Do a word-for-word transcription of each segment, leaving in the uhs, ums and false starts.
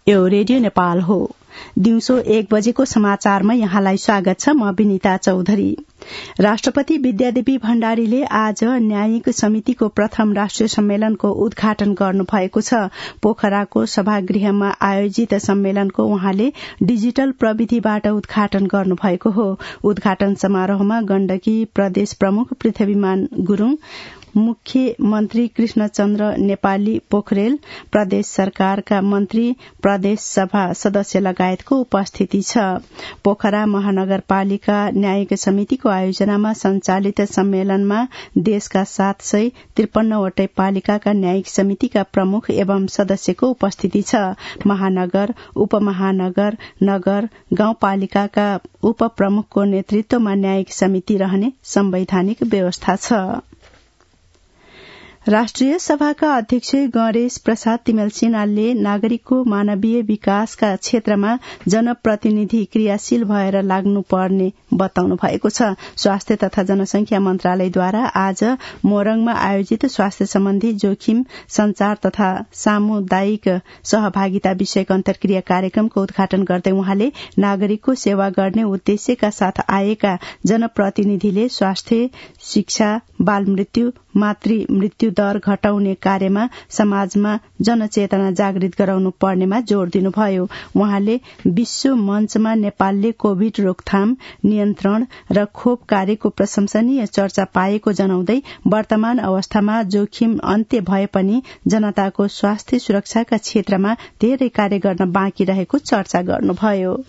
यो रेडियो नेपाल हो। दिउँसो एक बजेको समाचारमा यहाँलाई स्वागत छ। म विनिता चौधरी। राष्ट्रपति विद्यादेवी भण्डारीले आज न्यायिक समितिको प्रथम राष्ट्रिय सम्मेलनको उद्घाटन गर्नुभएको छ। पोखराको सभागृहमा आयोजित सम्मेलनको उहाँले डिजिटल प्रविधिबाट उद्घाटन गर्नुभएको हो। उद्घाटन समारोहमा गण्डकी प्रदेश प्रमुख पृथ्वीमान गुरूङ, मुख्यमन्त्री कृष्णचन्द्र नेपाली पोखरेल, प्रदेश सरकारका मन्त्री, प्रदेश सभा सदस्य लगायतको उपस्थिति छ। पोखरा महानगरपालिका न्यायिक समितिको आयोजनामा संचालित सम्मेलनमा देशका सात सय त्रिपन्नवटै पालिकाका न्यायिक समितिका प्रमुख एवं सदस्यको उपस्थिति छ। महानगर, उपमहानगर, नगर, गाउँपालिकाका उपप्रमुखको नेतृत्वमा न्यायिक समिति रहने संवैधानिक व्यवस्था छ। राष्ट्रिय सभाका अध्यक्ष गणेश प्रसाद तिमेल सिन्हालले नागरिकको मानवीय विकासका क्षेत्रमा जनप्रतिनिधि क्रियाशील भएर लाग्नुपर्ने बताउनु भएको छ। स्वास्थ्य तथा जनसंख्या मन्त्रालयद्वारा आज मोरङमा आयोजित स्वास्थ्य सम्बन्धी जोखिम संचार तथा सामुदायिक सहभागिता विषयक अन्तर्क्रिया कार्यक्रमको उद्घाटन गर्दै उहाँले नागरिकको सेवा गर्ने उद्देश्यका साथ आएका जनप्रतिनिधिले स्वास्थ्य, शिक्षा, बाल मृत्यु, मातृ मृत्यु दर घटाउने कार्यमा समाजमा जनचेतना जागृत गराउनु पर्नेमा जोड़ दिनुभयो। उहाँले विश्व मञ्चमा नेपालले कोविड रोकथाम, नियन्त्रण र खोप कार्यको प्रशंसनीय चर्चा पाएको जनाउँदै वर्तमान अवस्थामा जोखिम अन्त्य भए पनि जनताको स्वास्थ्य सुरक्षाका क्षेत्रमा धेरै कार्य गर्न बाँकी रहेको चर्चा गर्नुभयो।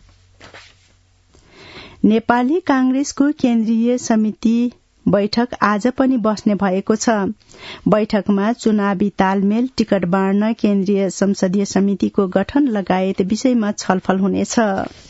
नेपाली कांग्रेसको केन्द्रीय समिति बैठक आज पनि बस्ने भएको छ। बैठकमा चुनावी तालमेल, टिकट बाँड्न केन्द्रीय संसदीय समितिको गठन लगायत विषयमा छलफल हुनेछ।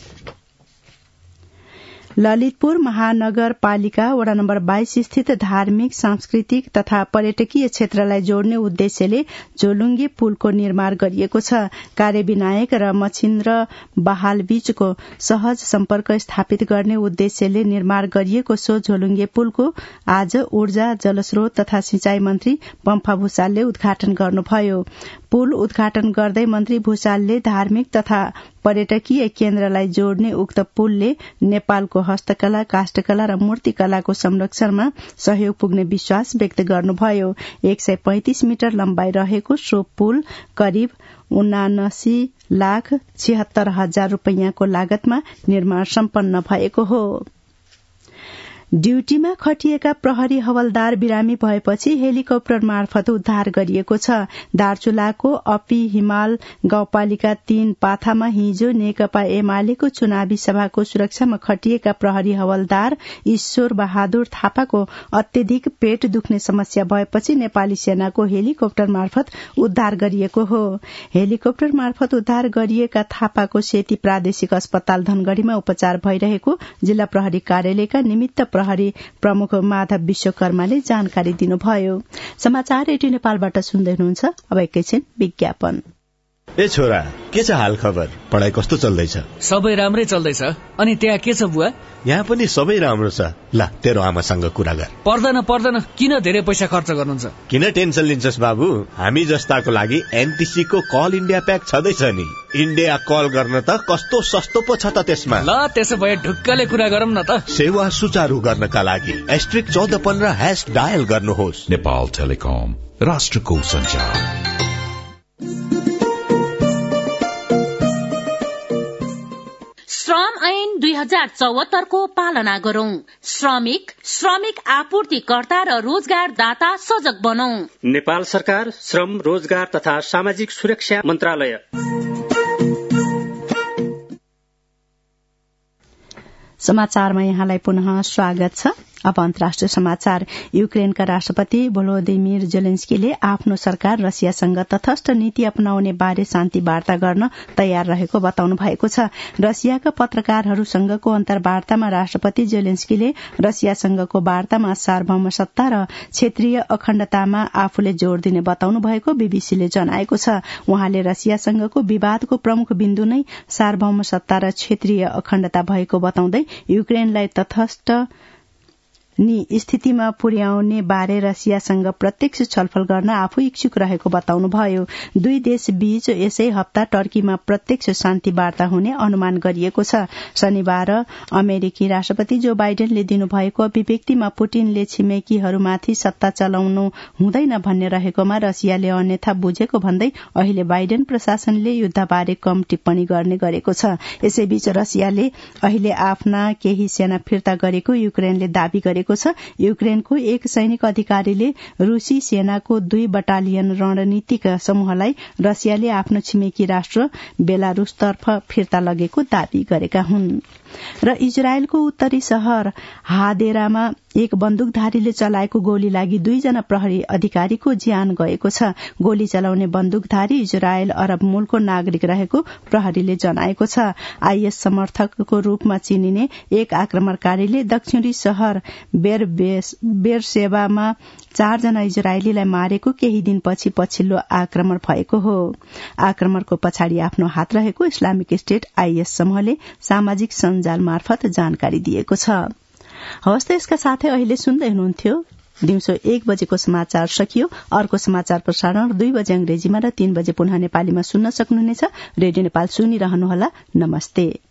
ललितपुर महानगरपालिका वडा नम्बर बाइस स्थित धार्मिक, सांस्कृतिक तथा पर्यटकीय क्षेत्रलाई जोड्ने उद्देश्यले झोलुङ्गे पुलको निर्माण गरिएको छ। कार्यविनायक र मछिन्द्र बहाल बीचको सहज सम्पर्क स्थापित गर्ने उद्देश्यले निर्माण गरिएको सो झोलुङ्गे पुलको आज ऊर्जा, जलस्रोत तथा सिंचाई मन्त्री पम्फा भूषालले उद्घाटन गर्नुभयो। पुल उद्घाटन गर्दै मन्त्री भूषालले धार्मिक तथा पर्यटकीय केन्द्रलाई जोड्ने उक्त पुलले नेपालको हस्तकला, काष्ठकला र मूर्तिकलाको संरक्षणमा सहयोग पुग्ने विश्वास व्यक्त गर्नुभयो। एक सय पैंतिस मिटर लम्बाई रहेको सो पुल करिब उनासी लाख छिहत्तर हजार रूपियाँको लागतमा निर्माण सम्पन्न भएको हो। ड्यूटीमा खटिएका प्रहरी हवलदार बिरामी भएपछि हेलिकप्टर मार्फत उद्धार गरिएको छ। दार्चुलाको अपी हिमाल गाउँपालिका तीन पाथामा हिजो नेकपा एमालेको चुनावी सभाको सुरक्षामा खटिएका प्रहरी हवलदार ईश्वर बहादुर थापाको अत्यधिक पेट दुख्ने समस्या भएपछि नेपाली सेनाको हेलिकप्टर मार्फत उद्धार गरिएको हो। हेलिकप्टर मार्फत उद्धार गरिएका थापाको सेती प्रादेशिक अस्पताल धनगढ़ीमा उपचार भइरहेको जिल्ला प्रहरी कार्यालयका निमित्त प्रहरी प्रमुख माधव विश्वकर्माले जानकारी दिनुभयो। समाचार रेडियो नेपालबाट सुन्दै हुनुहुन्छ। अब एकैछिन विज्ञापन। ए छोरा, के छ हाल खबर? पढाइ कस्तो चल्दैछ? सबै राम्रै चल्दैछ। अनि त्यहाँ के छ बुवा? यहाँ पनि सबै राम्रो छ। ल तेरो आमासँग कुरा गर। पर्दैन पर्दैन, किन धेरै पैसा खर्च गर्नुहुन्छ? किन टेन्सन लिन्छस् बाबु? हामी जस्ताको लागि एनटीसी को कल इन्डिया प्याक छँदैछ नि। इन्डिया कल गर्न त कस्तो सस्तो पो छ त त्यसमा। ल त्यसो भए ढुक्कले कुरा गरौँ न त। सेवा सुचारू गर्नका लागि एस्ट्रिक चौध पन्ध्र हैश डायल गर्नुहोस्। नेपाल टेलिकम, राष्ट्रको सञ्चार। श्रम ऐन दुई हजार चौहत्तर को पालना गरौं। श्रमिक, श्रमिक आपूर्तिकर्ता र रोजगारदाता सजग बनौं। नेपाल सरकार श्रम, रोजगार तथा सामाजिक सुरक्षा मन्त्रालय। समाचारमा यहाँलाई पुनः स्वागत छ। अब अन्तर्राष्ट्रिय समाचार। युक्रेनका राष्ट्रपति भोलोदिमिर जेलेन्स्कीले आफ्नो सरकार रसियासँग तटस्थ नीति अपनाउने बारे शान्ति वार्ता गर्न तयार रहेको बताउनु भएको छ। रसियाका पत्रकारहरूसँगको अन्तर्वार्तामा राष्ट्रपति जेलेन्स्कीले रसियासँगको वार्तामा सार्वभौम सत्ता र क्षेत्रीय अखण्डतामा आफूले जोड़ दिने बताउनु भएको बीबीसीले जनाएको छ। उहाँले रसियासँगको विवादको प्रमुख बिन्दु नै सार्वभौम सत्ता र क्षेत्रीय अखण्डता भएको बताउँदै युक्रेनलाई तटस्थ नि स्थितिमा पुर्याउने बारे रसियासँग प्रत्यक्ष छलफल गर्न आफू इच्छुक रहेको बताउनुभयो। दुई देश बीच यसै हप्ता टर्कीमा प्रत्यक्ष शान्ति वार्ता हुने अनुमान गरिएको छ। शनिबार अमेरिकी राष्ट्रपति जो बाइडेनले दिनुभएको अभिव्यक्तिमा पुटिनले छिमेकीहरूमाथि सत्ता चलाउनु हुँदैन भन्ने रहेकोमा रसियाले अन्यथा बुझेको भन्दै अहिले बाइडेन प्रशासनले युद्धबारे कम टिप्पणी गर्ने गरेको छ। यसैबीच रसियाले अहिले आफ्ना केही सेना फिर्ता गरेको युक्रेनले दावी गरेको छ। युक्रेनको एक सैनिक अधिकारीले रूसी सेनाको दुई बटालियन रणनीतिक समूहलाई रसियाले आफ्नो छिमेकी राष्ट्र बेलारूसतर्फ फिर्ता लगेको दावी गरेका हुन्। र इजरायलको उत्तरी शहर हादेरामा एक बन्दुकधारीले चलाएको गोली लागि दुईजना प्रहरी अधिकारीको ज्यान गएको छ। गोली चलाउने बन्दुकधारी इजरायल अरब मूलको नागरिक रहेको प्रहरीले जनाएको छ। आईएस समर्थकको रूपमा चिनिने एक आक्रमणकारीले दक्षिणी शहर बेरसेबामा चारजना इजरायलीलाई मारेको केही दिनपछि पछिल्लो आक्रमण भएको हो। आक्रमणको पछाडि आफ्नो हात रहेको इस्लामिक स्टेट आईएस समूहले सामाजिक सञ्जाल मार्फत जानकारी दिएको छ। हवस् त यसका साथै अहिले सुन्दै हुनुहुन्थ्यो दिउँसो एक बजेको समाचार सकियो। अर्को समाचार प्रसारण दुई बजे अंग्रेजीमा र तीन बजे पुनः नेपालीमा सुन्न सक्नुहुनेछ। रेडियो नेपाल सुनिरहनुहोला। नमस्ते।